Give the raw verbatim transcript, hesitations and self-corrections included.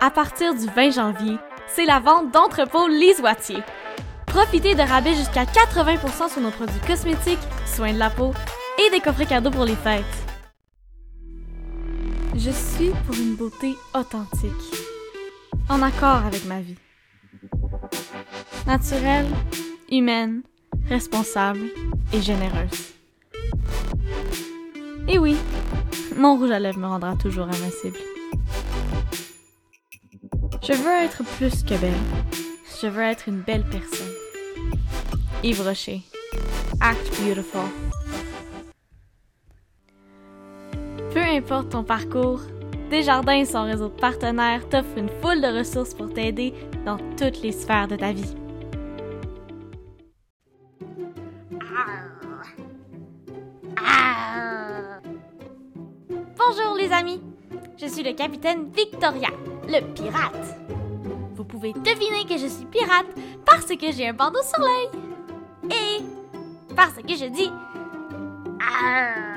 À partir du vingt janvier, c'est la vente d'entrepôt Lise Wattier. Profitez de rabais jusqu'à quatre-vingts pour cent sur nos produits cosmétiques, soins de la peau et des coffrets cadeaux pour les fêtes. Je suis pour une beauté authentique, en accord avec ma vie. Naturelle, humaine, responsable et généreuse. Et oui, mon rouge à lèvres me rendra toujours invincible. Je veux être plus que belle. Je veux être une belle personne. Yves Rocher. Act beautiful. Peu importe ton parcours, Desjardins et son réseau de partenaires t'offrent une foule de ressources pour t'aider dans toutes les sphères de ta vie. Bonjour les amis, je suis le capitaine Victoria, le pirate. Vous pouvez deviner que je suis pirate parce que j'ai un bandeau sur l'œil et parce que je dis Arr!